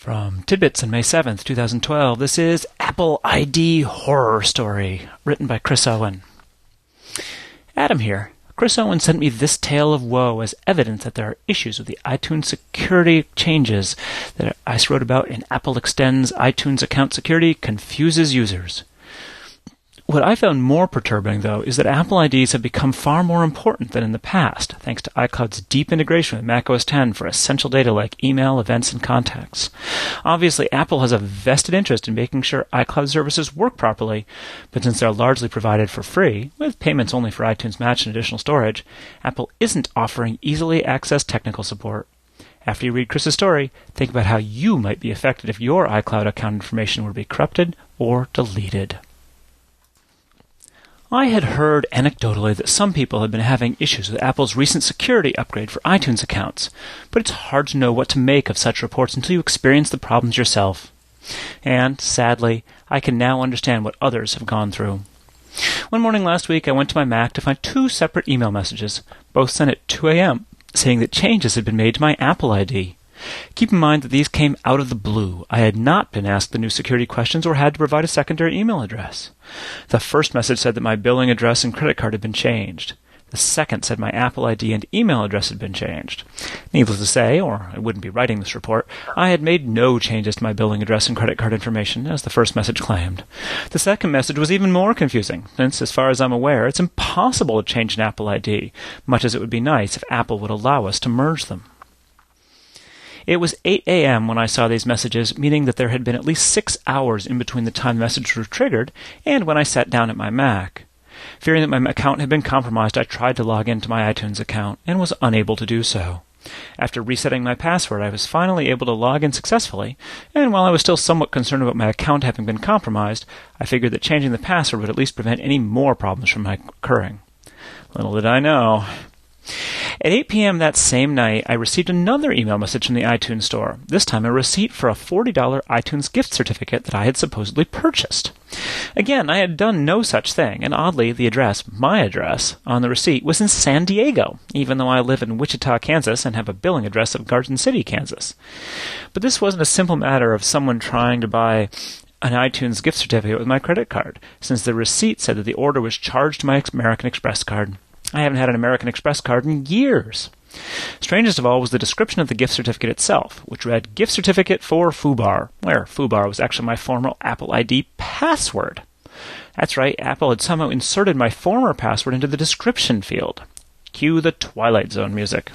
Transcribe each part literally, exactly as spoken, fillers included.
From Tidbits on May seventh, twenty twelve, this is Apple I D Horror Story, written by Chris Owen. Adam here. Chris Owen sent me this tale of woe as evidence that there are issues with the iTunes security changes that I wrote about in Apple Extends iTunes Account Security Confuses Users. What I found more perturbing, though, is that Apple I Ds have become far more important than in the past, thanks to iCloud's deep integration with macOS ten for essential data like email, events, and contacts. Obviously, Apple has a vested interest in making sure iCloud services work properly, but since they're largely provided for free, with payments only for iTunes Match and additional storage, Apple isn't offering easily accessed technical support. After you read Chris's story, think about how you might be affected if your iCloud account information were to be corrupted or deleted. I had heard anecdotally that some people had been having issues with Apple's recent security upgrade for iTunes accounts, but it's hard to know what to make of such reports until you experience the problems yourself. And, sadly, I can now understand what others have gone through. One morning last week, I went to my Mac to find two separate email messages, both sent at two a.m., saying that changes had been made to my Apple I D. Keep in mind that these came out of the blue. I had not been asked the new security questions or had to provide a secondary email address. The first message said that my billing address and credit card had been changed. The second said my Apple I D and email address had been changed. Needless to say, or I wouldn't be writing this report, I had made no changes to my billing address and credit card information, as the first message claimed. The second message was even more confusing, since, as far as I'm aware, it's impossible to change an Apple I D, much as it would be nice if Apple would allow us to merge them. It was eight a.m. when I saw these messages, meaning that there had been at least six hours in between the time the messages were triggered and when I sat down at my Mac. Fearing that my account had been compromised, I tried to log into my iTunes account and was unable to do so. After resetting my password, I was finally able to log in successfully, and while I was still somewhat concerned about my account having been compromised, I figured that changing the password would at least prevent any more problems from occurring. Little did I know. At eight p.m. that same night, I received another email message from the iTunes Store, this time a receipt for a forty dollars iTunes gift certificate that I had supposedly purchased. Again, I had done no such thing, and oddly, the address, my address, on the receipt was in San Diego, even though I live in Wichita, Kansas, and have a billing address of Garden City, Kansas. But this wasn't a simple matter of someone trying to buy an iTunes gift certificate with my credit card, since the receipt said that the order was charged to my American Express card. I haven't had an American Express card in years. Strangest of all was the description of the gift certificate itself, which read, Gift Certificate for FooBar, where FooBar was actually my former Apple I D password. That's right, Apple had somehow inserted my former password into the description field. Cue the Twilight Zone music.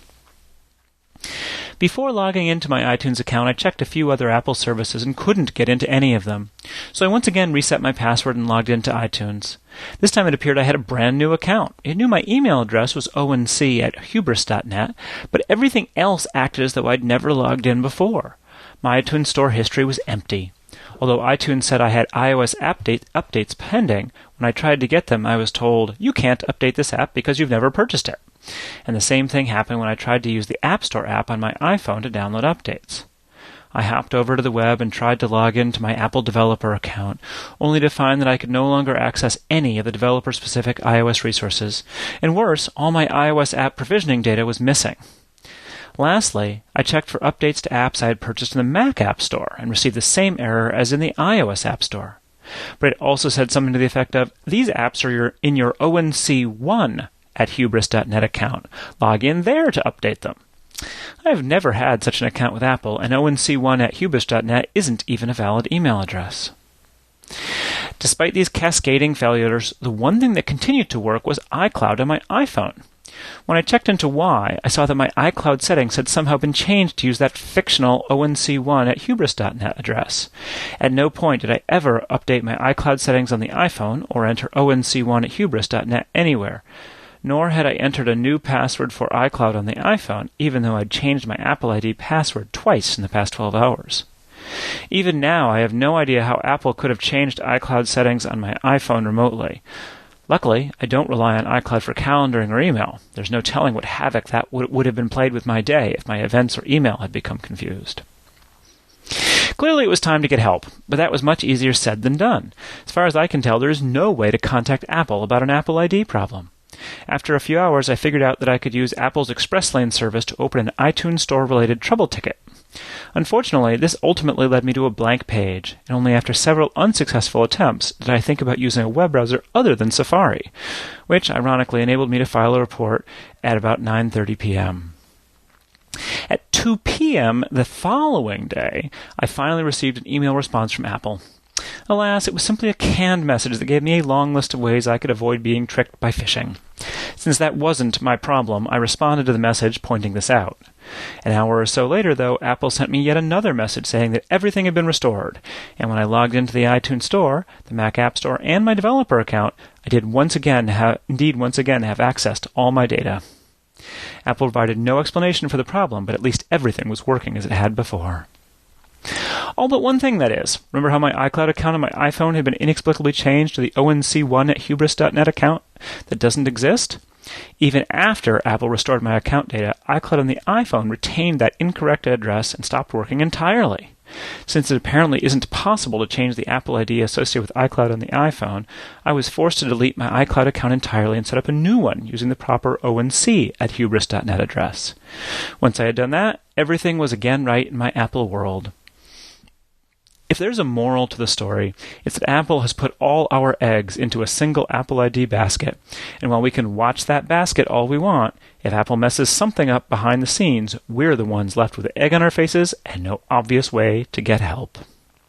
Before logging into my iTunes account, I checked a few other Apple services and couldn't get into any of them. So I once again reset my password and logged into iTunes. This time it appeared I had a brand new account. It knew my email address was onc at hubris dot net, but everything else acted as though I'd never logged in before. My iTunes Store history was empty. Although iTunes said I had iOS update, updates pending, when I tried to get them, I was told, you can't update this app because you've never purchased it. And the same thing happened when I tried to use the App Store app on my iPhone to download updates. I hopped over to the web and tried to log into my Apple developer account, only to find that I could no longer access any of the developer-specific iOS resources. And worse, all my iOS app provisioning data was missing. Lastly, I checked for updates to apps I had purchased in the Mac App Store and received the same error as in the iOS App Store. But it also said something to the effect of, these apps are your, in your O N C one at hubris dot net account. Log in there to update them. I have never had such an account with Apple, and O N C one at hubris dot net isn't even a valid email address. Despite these cascading failures, the one thing that continued to work was iCloud on my iPhone. When I checked into why, I saw that my iCloud settings had somehow been changed to use that fictional O N C one at hubris dot net address. At no point did I ever update my iCloud settings on the iPhone or enter O N C one at hubris dot net anywhere. Nor had I entered a new password for iCloud on the iPhone, even though I'd changed my Apple I D password twice in the past twelve hours. Even now, I have no idea how Apple could have changed iCloud settings on my iPhone remotely. Luckily, I don't rely on iCloud for calendaring or email. There's no telling what havoc that would, would have been played with my day if my events or email had become confused. Clearly it was time to get help, but that was much easier said than done. As far as I can tell, there is no way to contact Apple about an Apple I D problem. After a few hours, I figured out that I could use Apple's Express Lane service to open an iTunes Store-related trouble ticket. Unfortunately, this ultimately led me to a blank page, and only after several unsuccessful attempts did I think about using a web browser other than Safari, which ironically enabled me to file a report at about nine thirty p.m. At two p.m. the following day, I finally received an email response from Apple. Alas, it was simply a canned message that gave me a long list of ways I could avoid being tricked by phishing. Since that wasn't my problem, I responded to the message pointing this out. An hour or so later, though, Apple sent me yet another message saying that everything had been restored, and when I logged into the iTunes Store, the Mac App Store, and my developer account, I did once again have, indeed once again have access to all my data. Apple provided no explanation for the problem, but at least everything was working as it had before. All but one thing, that is. Remember how my iCloud account on my iPhone had been inexplicably changed to the O N C one at hubris dot net account that doesn't exist? Even after Apple restored my account data, iCloud on the iPhone retained that incorrect address and stopped working entirely. Since it apparently isn't possible to change the Apple I D associated with iCloud on the iPhone, I was forced to delete my iCloud account entirely and set up a new one using the proper O N C at hubris dot net address. Once I had done that, everything was again right in my Apple world. If there's a moral to the story, it's that Apple has put all our eggs into a single Apple I D basket, and while we can watch that basket all we want, if Apple messes something up behind the scenes, we're the ones left with egg on our faces and no obvious way to get help.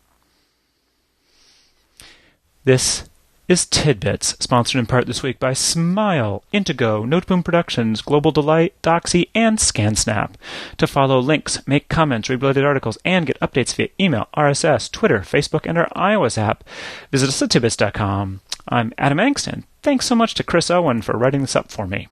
This is Tidbits, sponsored in part this week by Smile, Intego, Noteboom Productions, Global Delight, Doxy, and ScanSnap. To follow links, make comments, read related articles, and get updates via email, R S S, Twitter, Facebook, and our iOS app, visit us at tidbits dot com. I'm Adam Angston. Thanks so much to Chris Owen for writing this up for me.